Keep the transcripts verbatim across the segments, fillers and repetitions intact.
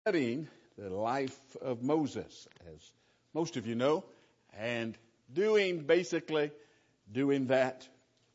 Studying the life of Moses, as most of you know, and doing basically doing that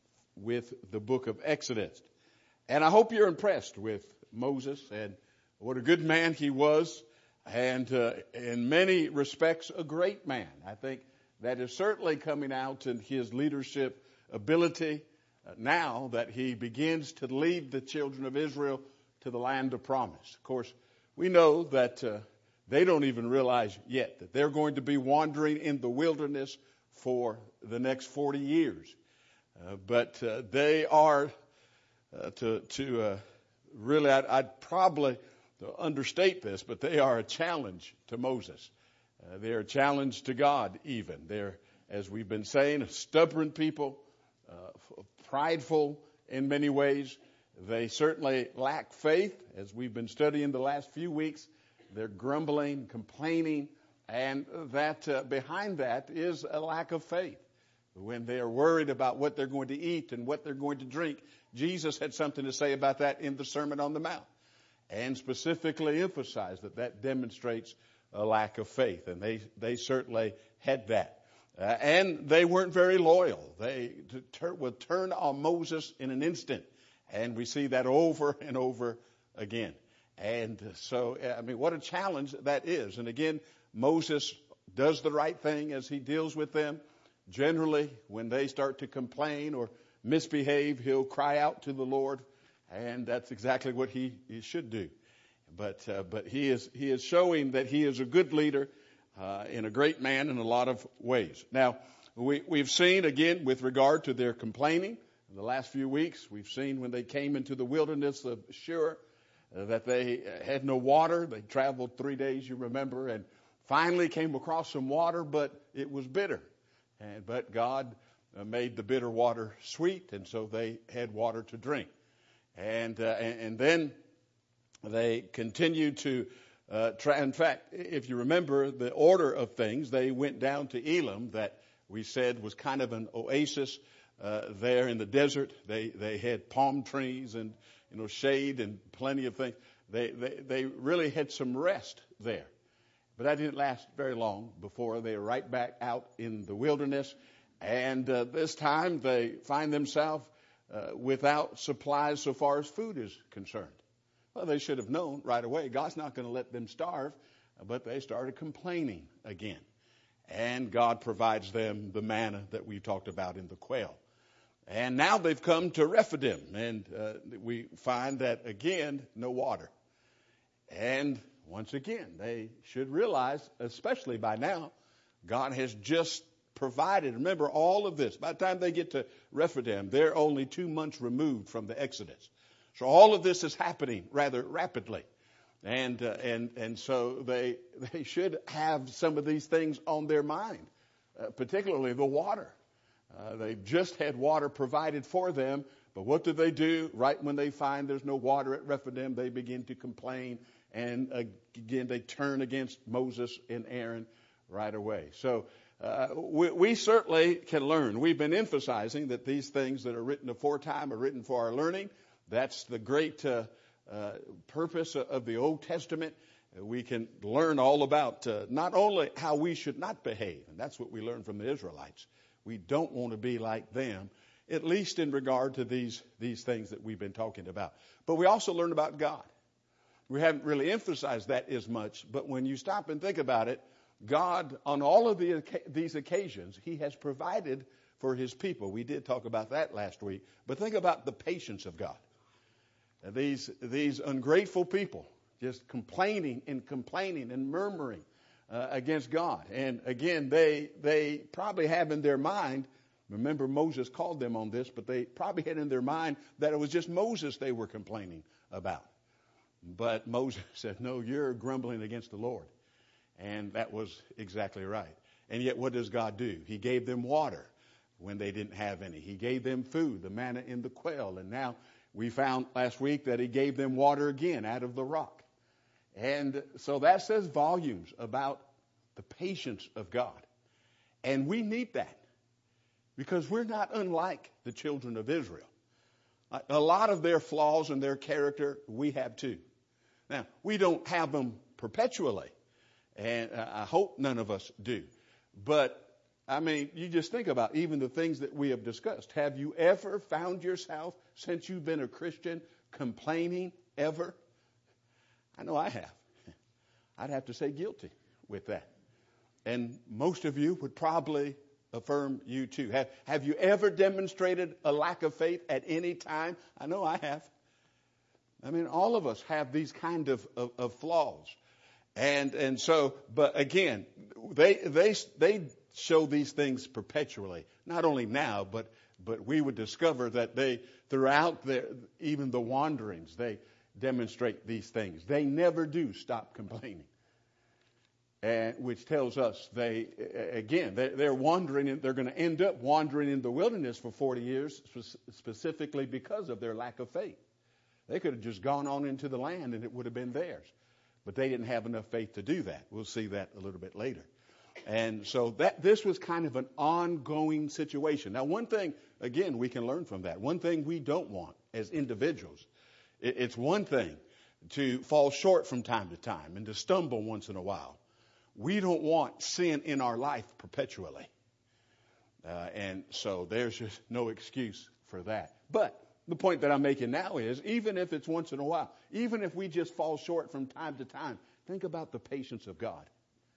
with the book of Exodus. And I hope you're impressed with Moses and what a good man he was, and uh, in many respects a great man. I think that is certainly coming out in his leadership ability uh, now that he begins to lead the children of Israel to the land of promise. Of course, we know that uh, they don't even realize yet that they're going to be wandering in the wilderness for the next forty years. Uh, but uh, they are, uh, to, to uh, really, I'd, I'd probably understate this, but they are a challenge to Moses. Uh, they're a challenge to God even. They're, as we've been saying, a stubborn people, uh, prideful in many ways. They certainly lack faith, as we've been studying the last few weeks. They're grumbling, complaining, and that uh, behind that is a lack of faith. When they are worried about what they're going to eat and what they're going to drink, Jesus had something to say about that in the Sermon on the Mount, and specifically emphasized that that demonstrates a lack of faith, and they, they certainly had that. Uh, and they weren't very loyal. They t- would turn on Moses in an instant. And we see that over and over again. And so, I mean, what a challenge that is. And again, Moses does the right thing as he deals with them. Generally, when they start to complain or misbehave, he'll cry out to the Lord. And that's exactly what he, he should do. But uh, but he is he is showing that he is a good leader uh, and a great man in a lot of ways. Now, we, we've seen, again, with regard to their complaining, in the last few weeks, we've seen when they came into the wilderness of Shur uh, that they had no water. They traveled three days, you remember, and finally came across some water, but it was bitter. And but God uh, made the bitter water sweet, and so they had water to drink. And uh, and, and then they continued to uh, try. In fact, if you remember the order of things, they went down to Elim, that we said was kind of an oasis. Uh, there in the desert, they, they had palm trees and, you know, shade and plenty of things. They, they, they really had some rest there. But that didn't last very long before they were right back out in the wilderness. And uh, this time they find themselves uh, without supplies so far as food is concerned. Well, they should have known right away God's not going to let them starve, but they started complaining again. And God provides them the manna that we talked about in the quail. And now they've come to Rephidim, and uh, we find that, again, no water. And once again, they should realize, especially by now, God has just provided. Remember, all of this, by the time they get to Rephidim, they're only two months removed from the Exodus. So all of this is happening rather rapidly. And uh, and and so they they should have some of these things on their mind, uh, particularly the water. Uh, they've just had water provided for them, but what do they do? Right when they find there's no water at Rephidim, they begin to complain, and uh, again they turn against Moses and Aaron right away. So uh, we, we certainly can learn. We've been emphasizing that these things that are written aforetime are written for our learning. That's the great uh, uh, purpose of the Old Testament. We can learn all about uh, not only how we should not behave, and that's what we learned from the Israelites. We don't want to be like them, at least in regard to these, these things that we've been talking about. But we also learn about God. We haven't really emphasized that as much, but when you stop and think about it, God, on all of the, these occasions, he has provided for his people. We did talk about that last week, but think about the patience of God. These, these ungrateful people just complaining and complaining and murmuring uh, against God. And again, they they probably have in their mind, remember Moses called them on this, but they probably had in their mind that it was just Moses they were complaining about. But Moses said, no, you're grumbling against the Lord. And that was exactly right. And yet what does God do? He gave them water when they didn't have any. He gave them food, the manna in the quail. And now we found last week that he gave them water again out of the rock. And so that says volumes about the patience of God. And we need that because we're not unlike the children of Israel. A lot of their flaws in their character we have too. Now, we don't have them perpetually. And I hope none of us do. But, I mean, you just think about even the things that we have discussed. Have you ever found yourself, since you've been a Christian, complaining ever? I know I have. I'd have to say guilty with that. And most of you would probably affirm you too. Have, have you ever demonstrated a lack of faith at any time? I know I have. I mean, all of us have these kind of, of, of flaws. And and so, but again, they they they show these things perpetually. Not only now, but but we would discover that they throughout their even the wanderings they demonstrate these things. They never do stop complaining, and which tells us they again they, they're wandering. In, they're going to end up wandering in the wilderness for forty years, specifically because of their lack of faith. They could have just gone on into the land, and it would have been theirs. But they didn't have enough faith to do that. We'll see that a little bit later. And so that this was kind of an ongoing situation. Now, one thing, again, we can learn from that. One thing we don't want as individuals, it's one thing to fall short from time to time and to stumble once in a while. We don't want sin in our life perpetually. Uh, and so there's just no excuse for that. But the point that I'm making now is, even if it's once in a while, even if we just fall short from time to time, think about the patience of God.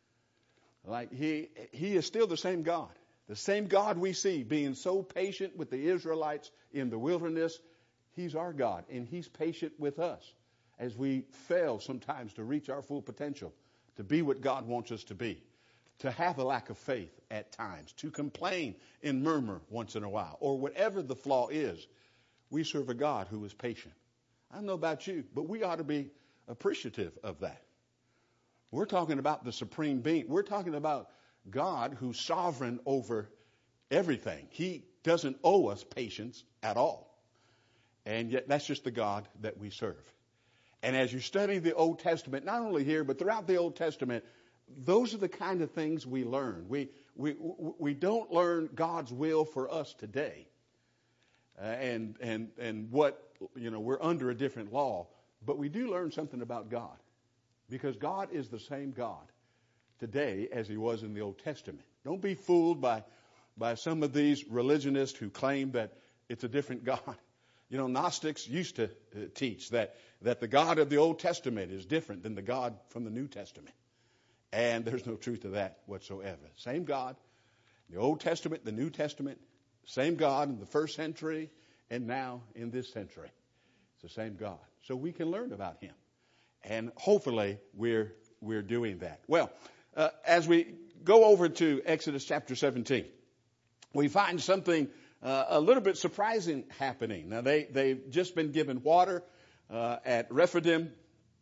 Like he, he is still the same God. The same God we see being so patient with the Israelites in the wilderness, he's our God, and he's patient with us as we fail sometimes to reach our full potential, to be what God wants us to be, to have a lack of faith at times, to complain and murmur once in a while, or whatever the flaw is. We serve a God who is patient. I don't know about you, but we ought to be appreciative of that. We're talking about the supreme being. We're talking about God who's sovereign over everything. He doesn't owe us patience at all. And yet that's just the God that we serve. And as you study the Old Testament, not only here, but throughout the Old Testament, those are the kind of things we learn. We, we, we don't learn God's will for us today. Uh, and and and what, you know, we're under a different law, but we do learn something about God, because God is the same God today as he was in the Old Testament. Don't be fooled by by some of these religionists who claim that it's a different God. You know, Gnostics used to uh, teach that that the God of the Old Testament is different than the God from the New Testament, and there's no truth to that whatsoever. Same God, the Old Testament, the New Testament. Same God in the first century and now in this century. It's the same God. So we can learn about him. And hopefully we're we're doing that. Well, uh, as we go over to Exodus chapter seventeen, we find something uh, a little bit surprising happening. Now, they, they've just been given water uh, at Rephidim,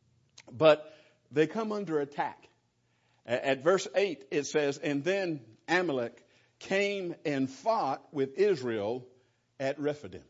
but they come under attack. At, at verse eight, it says, "And then Amalek came and fought with Israel at Rephidim."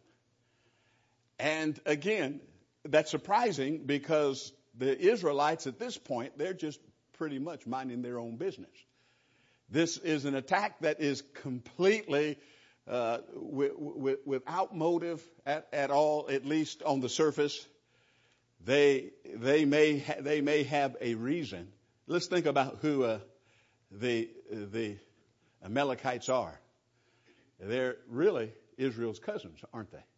And again, that's surprising because the Israelites at this point, they're just pretty much minding their own business. This is an attack that is completely uh, w- w- without motive at, at all, at least on the surface. They they may ha- they may have a reason. Let's think about who uh, the the Amalekites are. They're really Israel's cousins, aren't they?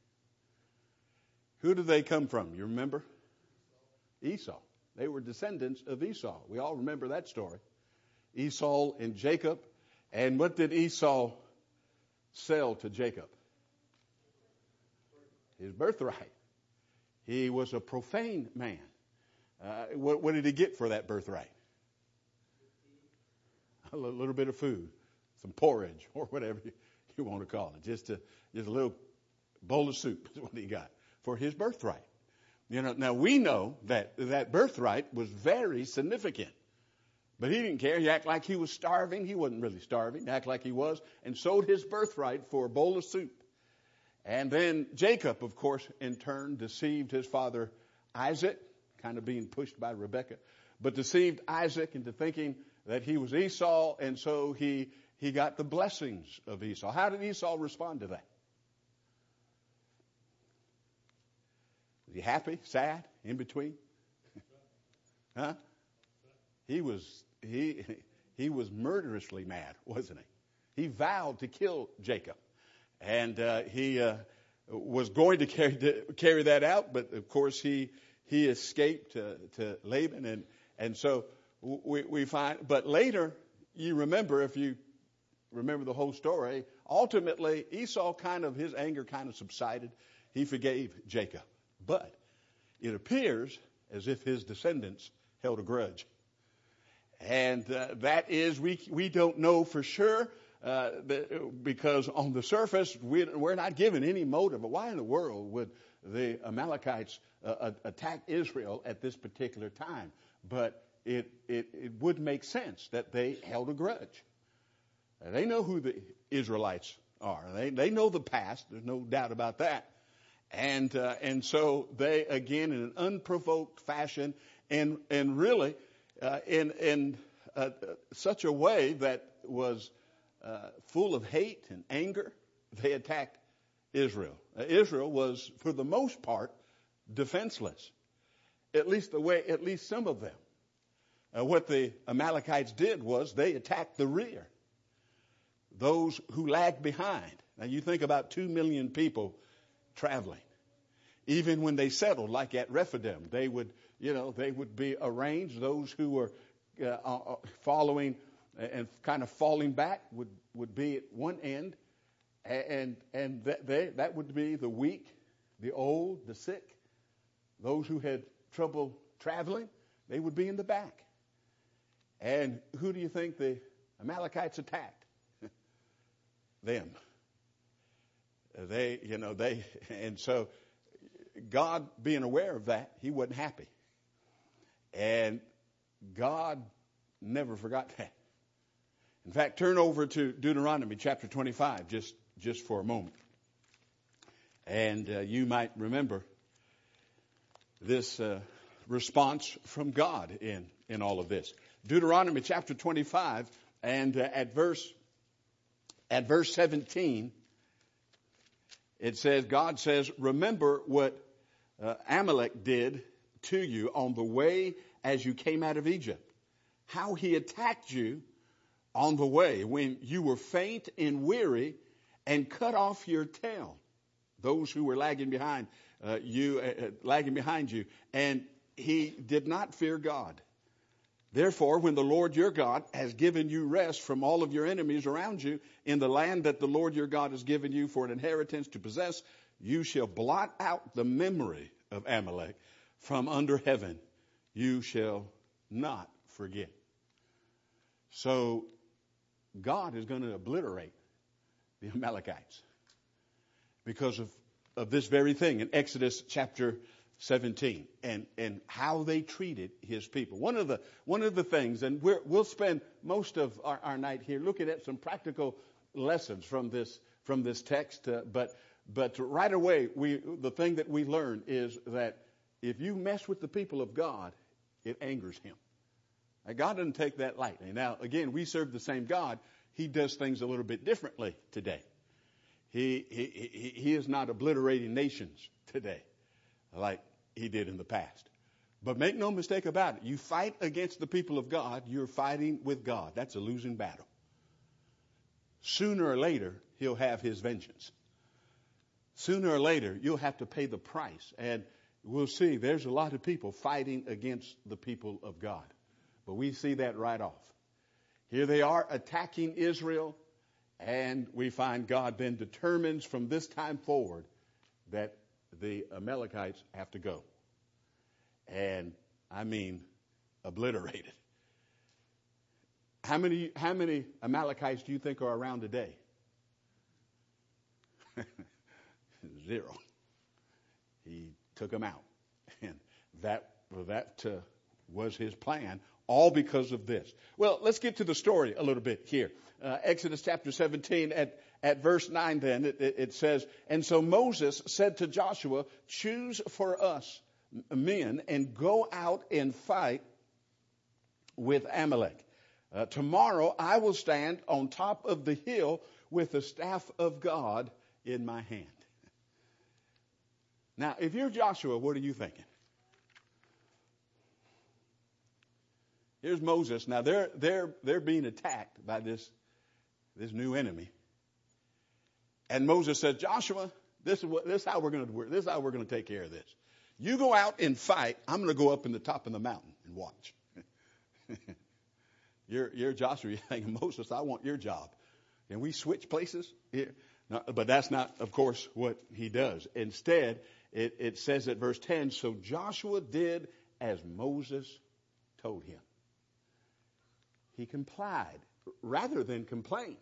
Who do they come from? You remember? Esau. They were descendants of Esau. We all remember that story. Esau and Jacob. And what did Esau sell to Jacob? His birthright. He was a profane man. Uh, what, what did he get for that birthright? A little bit of food, some porridge, or whatever you, you want to call it. Just a, just a little bowl of soup is what he got for his birthright. You know, now we know that that birthright was very significant. But he didn't care. He acted like he was starving. He wasn't really starving. He acted like he was, and sold his birthright for a bowl of soup. And then Jacob, of course, in turn, deceived his father Isaac, kind of being pushed by Rebekah, but deceived Isaac into thinking that he was Esau, and so he he got the blessings of Esau. How did Esau respond to that? Was he happy, sad, in between? Huh? he was he he was murderously mad, wasn't he? He vowed to kill Jacob, and uh, he uh, was going to carry to carry that out, but of course he he escaped to, to Laban, and and so we we find. But later, you remember, if you remember the whole story, ultimately Esau kind of his anger kind of subsided. He forgave Jacob, but it appears as if his descendants held a grudge. And uh, that is, we we don't know for sure, uh, because on the surface, we, we're not given any motive. But why in the world would the Amalekites uh, attack Israel at this particular time? But it, it, it would make sense that they held a grudge. Uh, they know who the Israelites are. They, they know the past. There's no doubt about that. And uh, and so they, again, in an unprovoked fashion, and and really uh, in in uh, such a way that was uh, full of hate and anger, they attacked Israel. Uh, Israel was, for the most part, defenseless. At least the way, at least some of them. Uh, what the Amalekites did was they attacked the rear, those who lagged behind. Now you think about two million people traveling. Even when they settled, like at Rephidim, they would, you know, they would be arranged. Those who were uh, following and kind of falling back would, would be at one end, and and that they, that would be the weak, the old, the sick. Those who had trouble traveling, they would be in the back. And who do you think the Amalekites attacked? Them. They, you know, they, and so God, being aware of that, he wasn't happy. And God never forgot that. In fact, turn over to Deuteronomy chapter twenty-five just, just for a moment. And uh, you might remember this uh, response from God in, in all of this. Deuteronomy chapter twenty-five, and uh, at verse at verse seventeen, it says, God says, remember what uh, Amalek did to you on the way as you came out of Egypt, how he attacked you on the way when you were faint and weary and cut off your tail, those who were lagging behind uh, you, uh, lagging behind you, and he did not fear God. Therefore, when the Lord your God has given you rest from all of your enemies around you in the land that the Lord your God has given you for an inheritance to possess, you shall blot out the memory of Amalek from under heaven. You shall not forget. So God is going to obliterate the Amalekites because of, of this very thing in Exodus chapter seventeen, and, and how they treated his people. One of the one of the things, and we're, we'll spend most of our, our night here looking at some practical lessons from this from this text. Uh, but but right away, we the thing that we learn is that if you mess with the people of God, it angers him. Now, God doesn't take that lightly. Now, again, we serve the same God. He does things a little bit differently today. He he he, he is not obliterating nations today, like he did in the past. But make no mistake about it. You fight against the people of God, you're fighting with God. That's a losing battle. Sooner or later, he'll have his vengeance. Sooner or later, you'll have to pay the price. And we'll see, there's a lot of people fighting against the people of God. But we see that right off. Here they are attacking Israel, and we find God then determines from this time forward that the Amalekites have to go. And I mean obliterated. How many how many Amalekites do you think are around today? Zero. He took them out. And that well, that uh, was his plan, all because of this. Well, let's get to the story a little bit here. Uh, Exodus chapter seventeen at At verse nine then, it, it says, and so Moses said to Joshua, choose for us men and go out and fight with Amalek. Uh, tomorrow I will stand on top of the hill with the staff of God in my hand. Now, if you're Joshua, what are you thinking? Here's Moses. Now they're they're they're being attacked by this this new enemy. And Moses said, Joshua, this is what this is how we're going to work. This is how we're going to take care of this. You go out and fight. I'm going to go up in the top of the mountain and watch. you're you're Joshua. You're thinking, Moses, I want your job. Can we switch places here? No, but that's not, of course, what he does. Instead, it, it says at verse ten, so Joshua did as Moses told him. He complied rather than complain.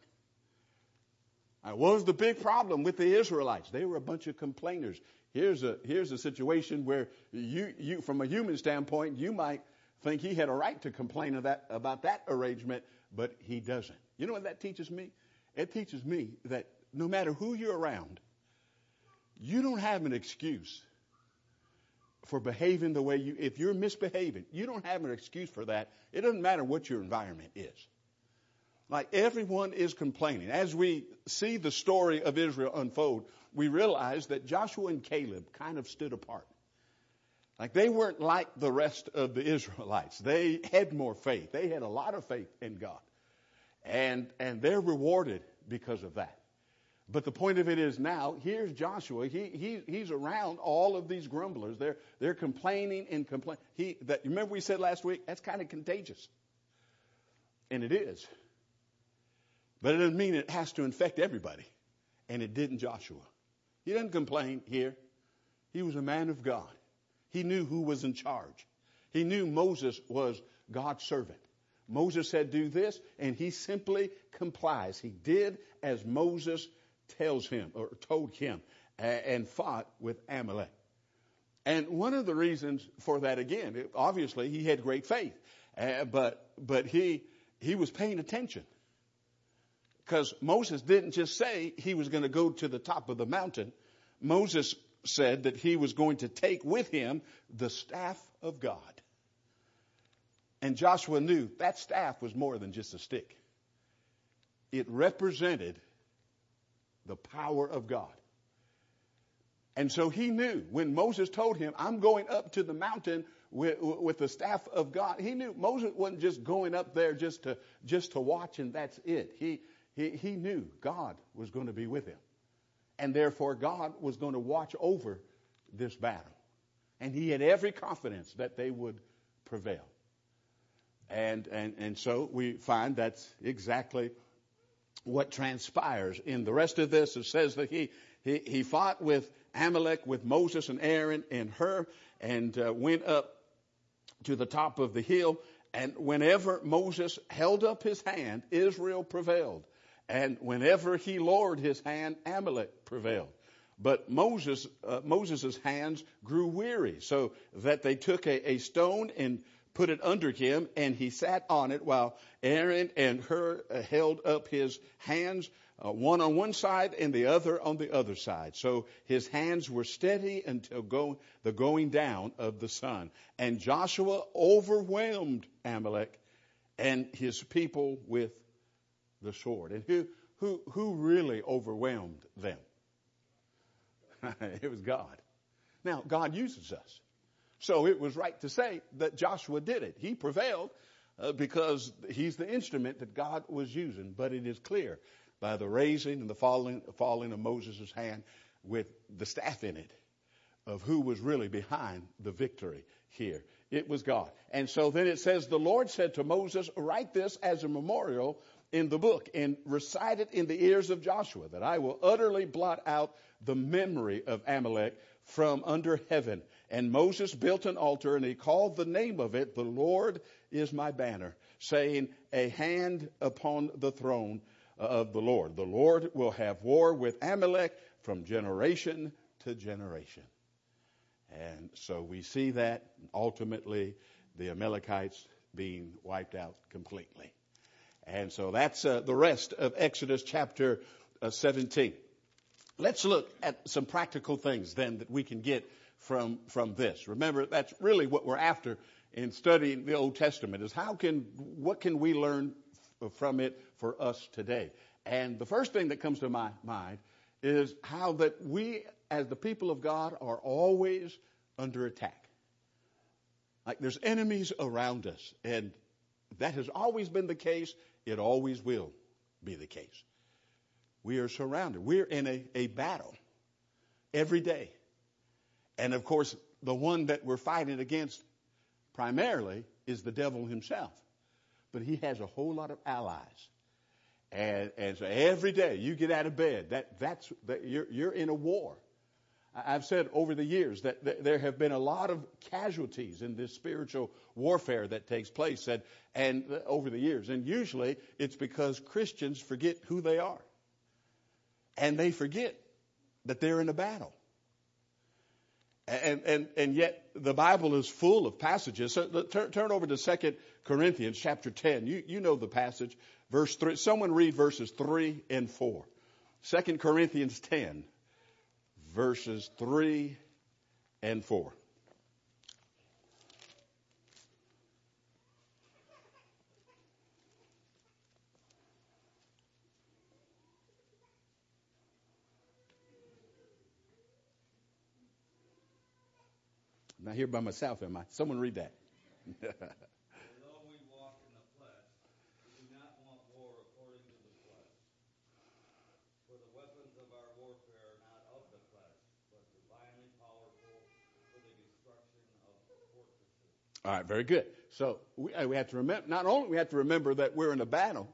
Now, what was the big problem with the Israelites? They were a bunch of complainers. Here's a here's a situation where you you from a human standpoint, you might think he had a right to complain of that, about that arrangement, but he doesn't. You know what that teaches me? It teaches me that no matter who you're around, you don't have an excuse for behaving the way you, if you're misbehaving, you don't have an excuse for that. It doesn't matter what your environment is. Like everyone is complaining. As we see the story of Israel unfold, we realize that Joshua and Caleb kind of stood apart. Like they weren't like the rest of the Israelites. They had more faith. They had a lot of faith in God. And, and they're rewarded because of that. But the point of it is now, here's Joshua. He, he, he's around all of these grumblers. They're, they're complaining and complaining. He, that, remember we said last week, that's kind of contagious. And it is. But it doesn't mean it has to infect everybody. And it didn't Joshua. He didn't complain here. He was a man of God. He knew who was in charge. He knew Moses was God's servant. Moses said, do this, and he simply complies. He did as Moses tells him, or told him, and fought with Amalek. And one of the reasons for that, again, obviously he had great faith, uh, but but he he was paying attention. Because Moses didn't just say he was going to go to the top of the mountain. Moses said that he was going to take with him the staff of God. And Joshua knew that staff was more than just a stick. It represented the power of God. And so he knew when Moses told him, I'm going up to the mountain with, with the staff of God. He knew Moses wasn't just going up there just to, just to watch and that's it. He, he, he knew God was going to be with him. And therefore God was going to watch over this battle. And he had every confidence that they would prevail. And, and, and so we find that's exactly what transpires. In the rest of this, it says that he, he, he fought with Amalek, with Moses and Aaron and Hur, and uh, went up to the top of the hill. And whenever Moses held up his hand, Israel prevailed. And whenever he lowered his hand, Amalek prevailed. But Moses, uh, Moses' hands grew weary, so that they took a, a stone and put it under him, and he sat on it while Aaron and Hur uh, held up his hands, uh, one on one side and the other on the other side. So his hands were steady until go, the going down of the sun. And Joshua overwhelmed Amalek and his people with the sword. And who who who really overwhelmed them? It was God. Now, God uses us. So it was right to say that Joshua did it. He prevailed uh, because he's the instrument that God was using. But it is clear by the raising and the falling, falling of Moses' hand with the staff in it of who was really behind the victory here. It was God. And so then it says, the Lord said to Moses, write this as a memorial in the book and recite it in the ears of Joshua, that I will utterly blot out the memory of Amalek from under heaven. And Moses built an altar, and he called the name of it, the Lord is my banner, saying, a hand upon the throne of the Lord. The Lord will have war with Amalek from generation to generation. And so we see that ultimately the Amalekites being wiped out completely. And so that's uh, the rest of Exodus chapter uh, seventeen. Let's look at some practical things then that we can get from from this. Remember, that's really what we're after in studying the Old Testament, is how can what can we learn f- from it for us today? And the first thing that comes to my mind is how that we, as the people of God, are always under attack. Like there's enemies around us, and that has always been the case. It always will be the case. We are surrounded. We're in a, a battle every day. And of course, the one that we're fighting against primarily is the devil himself. But he has a whole lot of allies. And, and so every day you get out of bed, that, that's, that you're, you're in a war. I've said over the years that th- there have been a lot of casualties in this spiritual warfare that takes place and, and uh, over the years. And usually it's because Christians forget who they are. And they forget that they're in a battle. And, and, and yet the Bible is full of passages. So turn, turn over to Second Corinthians chapter ten. You, you know the passage. Verse three. Someone read verses three and four. Second Corinthians ten. Verses three and four. I'm not here by myself, am I? Someone read that. Although we walk in the flesh, we do not want war according to the flesh. For the weapons of our warfare are not of the flesh, but divinely powerful for the destruction of fortresses. All right, very good. So we, we have to remember, not only we have to remember that we're in a battle,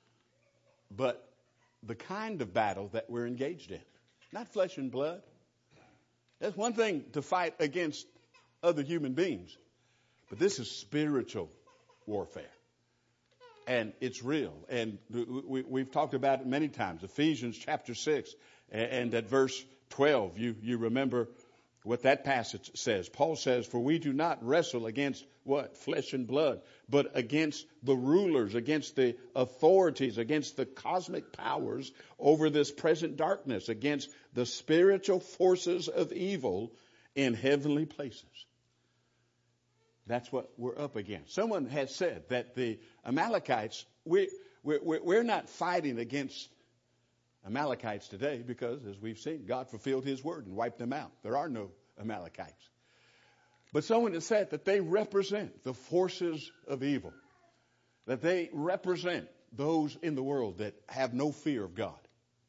but the kind of battle that we're engaged in. Not flesh and blood. That's one thing to fight against other human beings. But this is spiritual warfare. And it's real. And we, we've talked about it many times. Ephesians chapter six and at verse twelve, you, you remember what that passage says. Paul says, for we do not wrestle against what? Flesh and blood, but against the rulers, against the authorities, against the cosmic powers over this present darkness, against the spiritual forces of evil in heavenly places. That's what we're up against. Someone has said that the Amalekites, we, we, we're not fighting against Amalekites today because, as we've seen, God fulfilled his word and wiped them out. There are no Amalekites. But someone has said that they represent the forces of evil, that they represent those in the world that have no fear of God.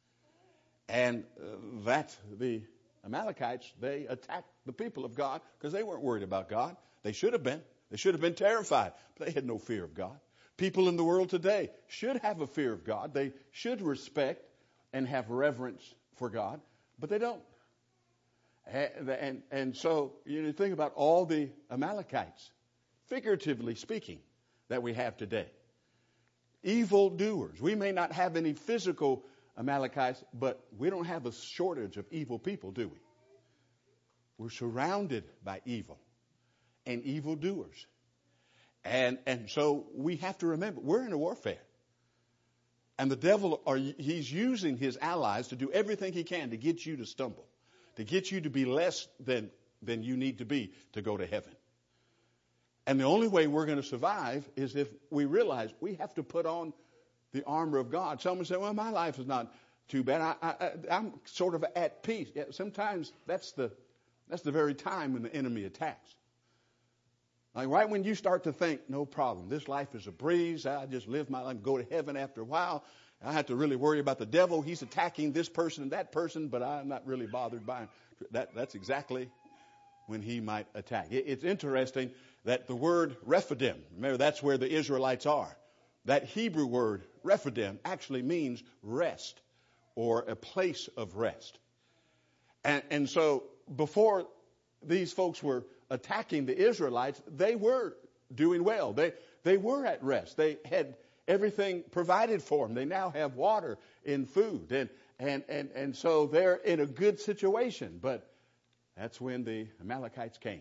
And uh, that the Amalekites, they attacked the people of God because they weren't worried about God. They should have been. They should have been terrified, but they had no fear of God. People in the world today should have a fear of God. They should respect and have reverence for God, but they don't. And, and, and so you think about all the Amalekites, figuratively speaking, that we have today. Evil doers. We may not have any physical Amalekites, but we don't have a shortage of evil people, do we? We're surrounded by evil and evildoers. And and so we have to remember, we're in a warfare. And the devil, are he's using his allies to do everything he can to get you to stumble, to get you to be less than, than you need to be to go to heaven. And the only way we're going to survive is if we realize we have to put on the armor of God. Someone said, well, my life is not too bad. I, I, I'm sort of at peace. Yeah, sometimes that's the, that's the very time when the enemy attacks. Like right when you start to think, no problem, this life is a breeze, I just live my life, go to heaven after a while. I have to really worry about the devil. He's attacking this person and that person, but I'm not really bothered by him. That, that's exactly when he might attack. It, it's interesting that the word Rephidim, remember that's where the Israelites are. That Hebrew word, Rephidim, actually means rest or a place of rest. And, and so before these folks were attacking the Israelites, they were doing well. They they were at rest. They had everything provided for them. They now have water and food. And, and, and, and so they're in a good situation. But that's when the Amalekites came.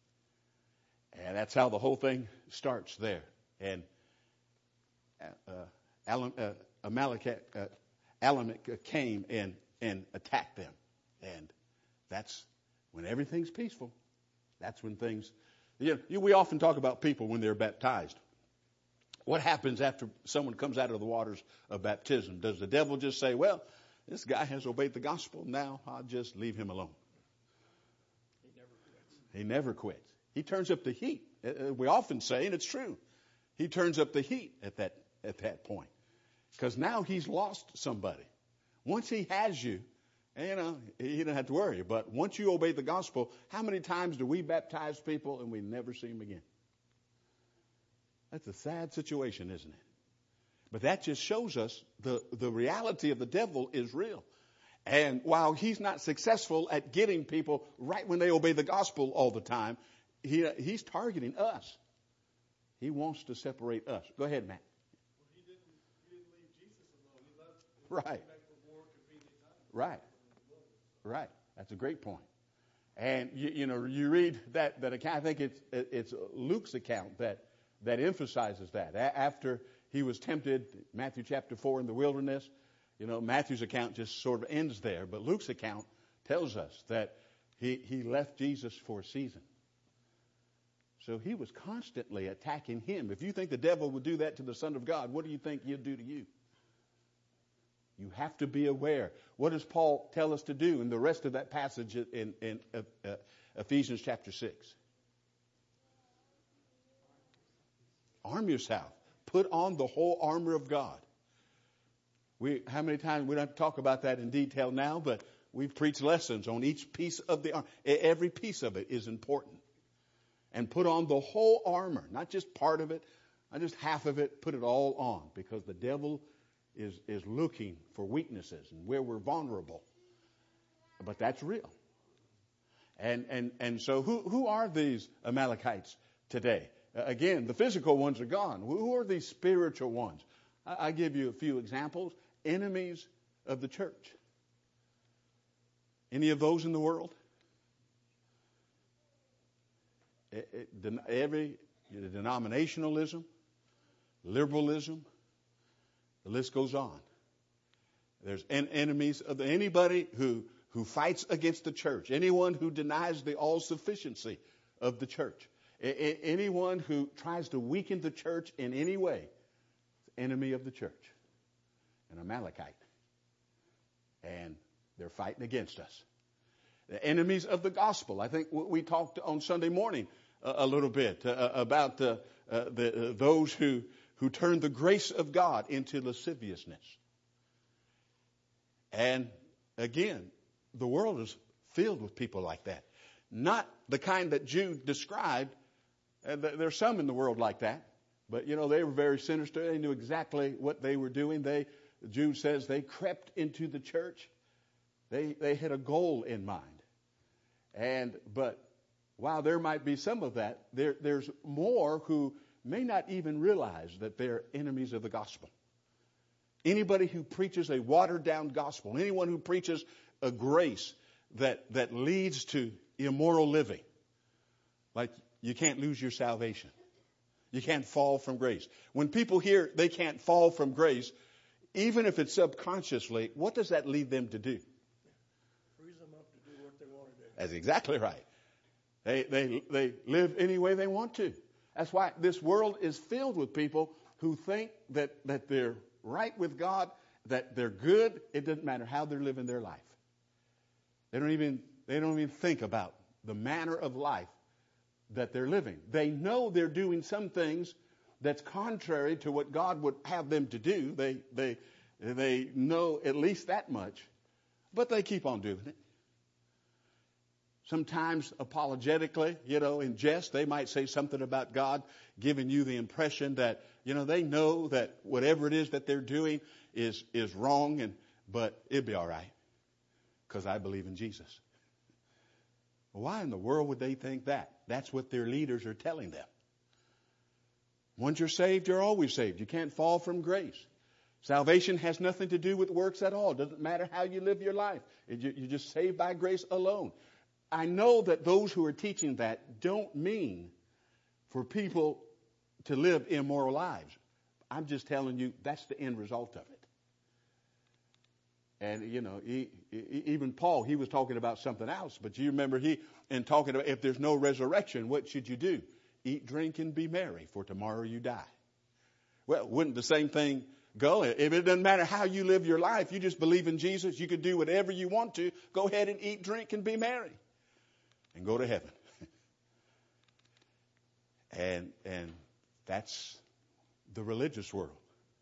And that's how the whole thing starts there. And uh, Alam, uh, Amalekite, uh, Amalek came and, and attacked them. And that's when everything's peaceful. That's when things, you know, we often talk about people when they're baptized. What happens after someone comes out of the waters of baptism? Does the devil just say, well, this guy has obeyed the gospel, now I'll just leave him alone? He never quits. He never quits. He turns up the heat. We often say, and it's true, he turns up the heat at that, at that point. Because now he's lost somebody. Once he has you, you know, he don't have to worry. But once you obey the gospel, how many times do we baptize people and we never see them again? That's a sad situation, isn't it? But that just shows us the, the reality of the devil is real. And while he's not successful at getting people right when they obey the gospel all the time, he, he's targeting us. He wants to separate us. Go ahead, Matt. Well, he didn't, he didn't leave Jesus alone. He left, he Right. came back for more convenient time. Right. Right. That's a great point. And you, you know, you read that that account. I think it's it's Luke's account that that emphasizes that. A- after he was tempted, Matthew chapter four in the wilderness, you know, Matthew's account just sort of ends there, but Luke's account tells us that he he left Jesus for a season. So he was constantly attacking him. If you think the devil would do that to the Son of God, what do you think he'll do to you? You have to be aware. What does Paul tell us to do in the rest of that passage in, in uh, uh, Ephesians chapter six? Arm yourself. Put on the whole armor of God. We, how many times, we don't have to talk about that in detail now, but we've preached lessons on each piece of the armor. Every piece of it is important. And put on the whole armor, not just part of it, not just half of it, put it all on, because the devil is, is looking for weaknesses and where we're vulnerable. But that's real. And, and, and so who, who are these Amalekites today? Uh, again, the physical ones are gone. Who are these spiritual ones? I, I give you a few examples. Enemies of the church. Any of those in the world? It, it, every you know, denominationalism, liberalism, the list goes on. There's en- enemies of the, anybody who, who fights against the church, anyone who denies the all-sufficiency of the church, a- a- anyone who tries to weaken the church in any way, enemy of the church, an Amalekite. And they're fighting against us. The enemies of the gospel. I think we talked on Sunday morning a, a little bit uh, about the, uh, the, uh, those who, who turn the grace of God into lasciviousness. And again, the world is filled with people like that. Not the kind that Jude described. And there's some in the world like that. But, you know, they were very sinister. They knew exactly what they were doing. They, Jude says they crept into the church. They, they had a goal in mind. And, but while there might be some of that, there, there's more who may not even realize that they're enemies of the gospel. Anybody who preaches a watered down gospel, anyone who preaches a grace that, that leads to immoral living, like you can't lose your salvation. You can't fall from grace. When people hear they can't fall from grace, even if it's subconsciously, what does that lead them to do? Frees them up to do what they want to do. That's exactly right. They, they, they live any way they want to. That's why this world is filled with people who think that, that they're right with God, that they're good. It doesn't matter how they're living their life. They don't even, they don't even think about the manner of life that they're living. They know they're doing some things that's contrary to what God would have them to do. They, they, they know at least that much, but they keep on doing it. Sometimes apologetically, you know, in jest, they might say something about God, giving you the impression that, you know, they know that whatever it is that they're doing is, is wrong, and but it'll be all right because I believe in Jesus. Why in the world would they think that? That's what their leaders are telling them. Once you're saved, you're always saved. You can't fall from grace. Salvation has nothing to do with works at all. It doesn't matter how you live your life. You're just saved by grace alone. I know that those who are teaching that don't mean for people to live immoral lives. I'm just telling you that's the end result of it. And, you know, he, he, even Paul, he was talking about something else. But you remember he, in talking about if there's no resurrection, what should you do? Eat, drink, and be merry, for tomorrow you die. Well, wouldn't the same thing go? If it doesn't matter how you live your life, you just believe in Jesus, you can do whatever you want to. Go ahead and eat, drink, and be merry. And go to heaven. and and that's the religious world.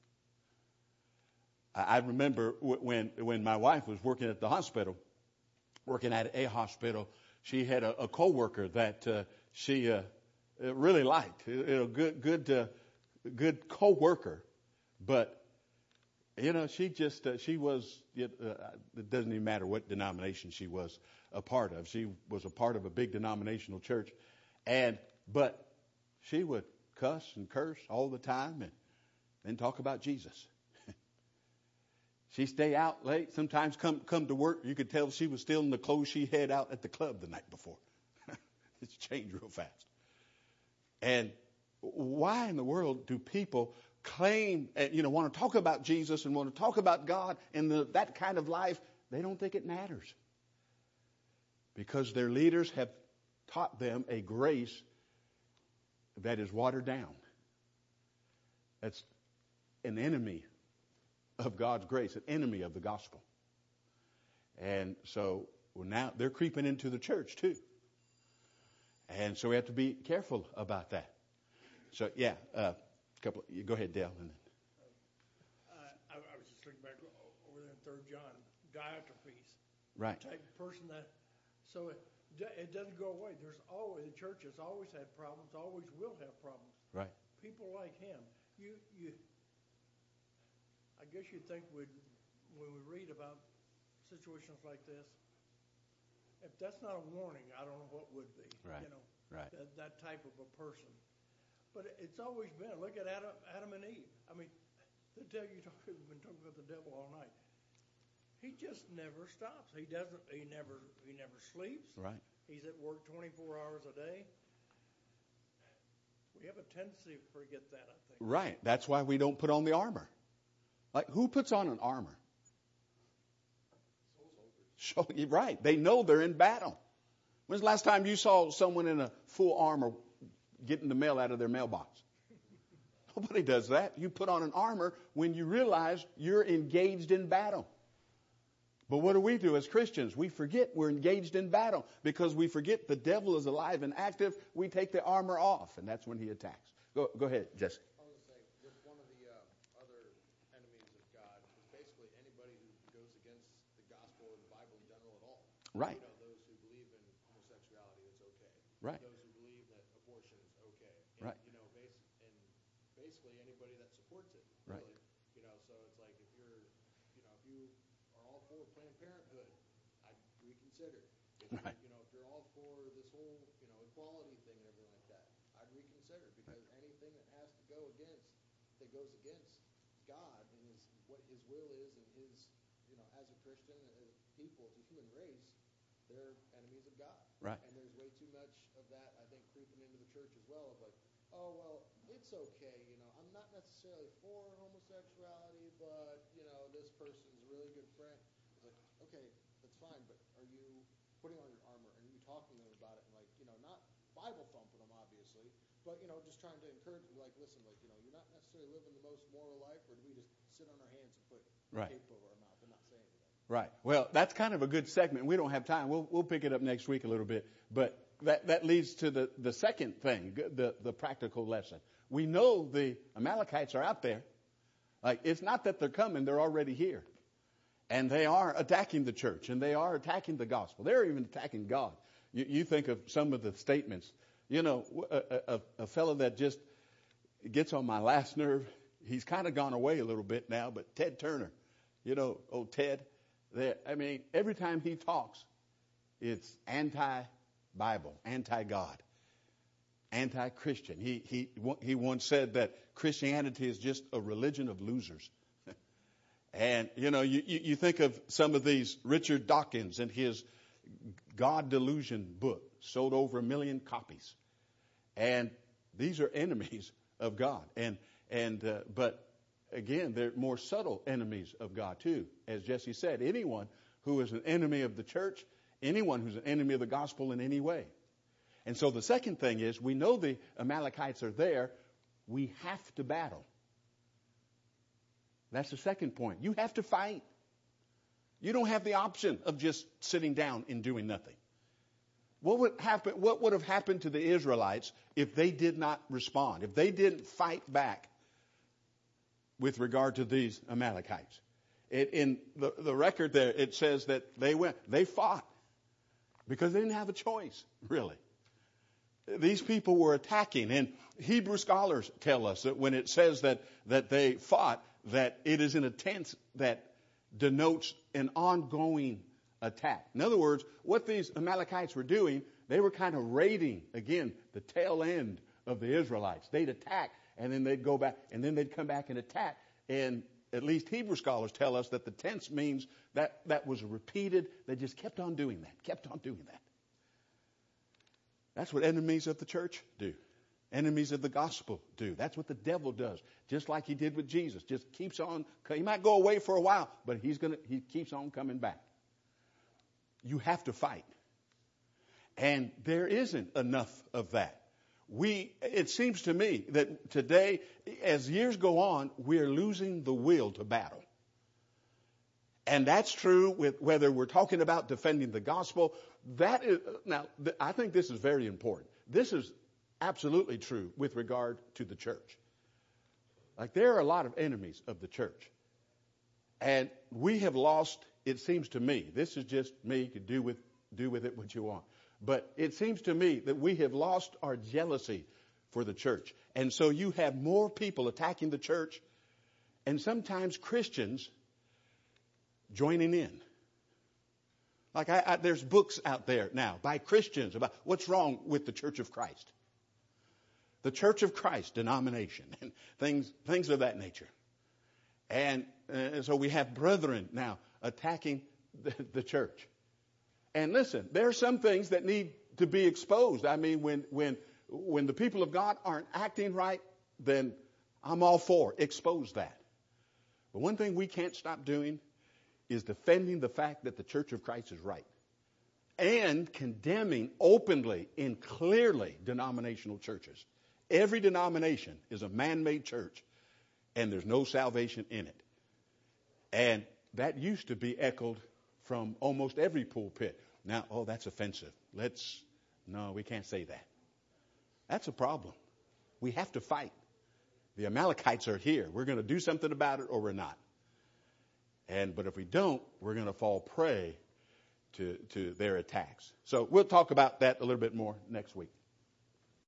I remember when when my wife was working at the hospital, working at a hospital, she had a, a coworker that uh, she uh, really liked, a good good uh, good coworker, but you know she just uh, she was it, uh, it doesn't even matter what denomination she was a part of. She was a part of a big denominational church, and but she would cuss and curse all the time and then talk about Jesus. She'd stay out late, sometimes come come to work. You could tell she was still in the clothes she had out at the club the night before. It's changed real fast. And why in the world do people claim, you know, want to talk about Jesus and want to talk about God and the, that kind of life? They don't think it matters. Because their leaders have taught them a grace that is watered down. That's an enemy of God's grace, an enemy of the gospel. And so well, now they're creeping into the church too. And so we have to be careful about that. So yeah, uh, couple. You go ahead, Dale. And then. Uh, I, I was just looking back over there in Third John, Diotrephes. Right. Type of person that, so it, it doesn't go away. There's always the church has always had problems, always will have problems. Right. People like him. You you. I guess you'd think we'd, when we read about situations like this, if that's not a warning, I don't know what would be. Right. You know, right. That, that type of a person. But it's always been. Look at Adam, Adam and Eve. I mean, they tell you we've been talking about the devil all night. He just never stops. He doesn't. He never. He never sleeps. Right. He's at work twenty-four hours a day. We have a tendency to forget that, I think. Right. That's why we don't put on the armor. Like, who puts on an armor? So, right. They know they're in battle. When's the last time you saw someone in a full armor getting the mail out of their mailbox? Nobody does that. You put on an armor when you realize you're engaged in battle. But what do we do as Christians? We forget we're engaged in battle because we forget the devil is alive and active. We take the armor off, and that's when he attacks. Go, go ahead, Jesse. I was going to say, with one of the uh, other enemies of God is basically anybody who goes against the gospel or the Bible in general at all. Right. You know, those who believe in homosexuality, it's okay. Right. Those who believe that abortion is okay. And, Right. You know, bas- and basically anybody that supports it. Right. Really. You know, so it's like if you're, you know, if you are all for Planned Parenthood, I'd reconsider. If Right. you, you know, if you're all for this whole, you know, equality thing and everything like that, I'd reconsider because anything that has to go against, that goes against God and his what his will is and his, you know, as a Christian, as people, as a human race, they're enemies of God. Right. And there's way too much of that, I think, creeping into the church as well. Of like, oh well, it's okay, you know, I'm not necessarily for homosexuality, but you know, this person's a really good friend. It's like, okay, that's fine, but are you putting on your armor and are you talking to them about it and like, you know, not Bible thumping them obviously, but you know, just trying to encourage them, like, listen, like, you know, you're not necessarily living the most moral life, or do we just sit on our hands and put Right. tape over our mouth and not say anything? Right. Well, that's kind of a good segment. We don't have time. We'll we'll pick it up next week a little bit. But that, that leads to the, the second thing, the, the practical lesson. We know the Amalekites are out there. Like, it's not that they're coming, they're already here. And they are attacking the church, and they are attacking the gospel. They're even attacking God. You, you think of some of the statements. You know, a, a, a fellow that just gets on my last nerve, he's kind of gone away a little bit now, but Ted Turner, you know, old Ted, there, I mean, every time he talks, it's anti-Bible, anti-God, anti-Christian. He, he, he once said that Christianity is just a religion of losers. And, you know, you, you, you think of some of these, Richard Dawkins and his God Delusion book, sold over a million copies. And these are enemies of God. And, and, uh, but again, they're more subtle enemies of God too. As Jesse said, anyone who is an enemy of the church, anyone who's an enemy of the gospel in any way. And so the second thing is, we know the Amalekites are there. We have to battle. That's the second point. You have to fight. You don't have the option of just sitting down and doing nothing. What would happen, what would have happened to the Israelites if they did not respond, if they didn't fight back with regard to these Amalekites. It, in the, the record there, it says that they went, they fought because they didn't have a choice, really. These people were attacking, and Hebrew scholars tell us that when it says that, that they fought, that it is in a tense that denotes an ongoing attack. In other words, what these Amalekites were doing, they were kind of raiding, again, the tail end of the Israelites. They'd attack, and then they'd go back, and then they'd come back and attack. And at least Hebrew scholars tell us that the tense means that that was repeated. They just kept on doing that, kept on doing that. That's what enemies of the church do. Enemies of the gospel do. That's what the devil does. Just like he did with Jesus. Just keeps on. He might go away for a while, but he's gonna. He keeps on coming back. You have to fight. And there isn't enough of that. We, it seems to me that today, as years go on, we're losing the will to battle. And that's true with whether we're talking about defending the gospel. That is, now, I think this is very important. This is absolutely true with regard to the church. Like, there are a lot of enemies of the church. And we have lost, it seems to me, this is just me, you can do with, do with it what you want. But it seems to me that we have lost our jealousy for the church. And so you have more people attacking the church, and sometimes Christians joining in. Like I, I, there's books out there now by Christians about what's wrong with the Church of Christ. The Church of Christ denomination and things, things of that nature. And uh, so we have brethren now attacking the, the church. And listen, there are some things that need to be exposed. I mean, when when when the people of God aren't acting right, then I'm all for expose that. But one thing we can't stop doing is defending the fact that the Church of Christ is right. And condemning openly and clearly denominational churches. Every denomination is a man-made church, and there's no salvation in it. And that used to be echoed from almost every pulpit. Now, oh, that's offensive. Let's, no, we can't say that. That's a problem. We have to fight. The Amalekites are here. We're going to do something about it or we're not. And, but if we don't, we're going to fall prey to, to their attacks. So we'll talk about that a little bit more next week.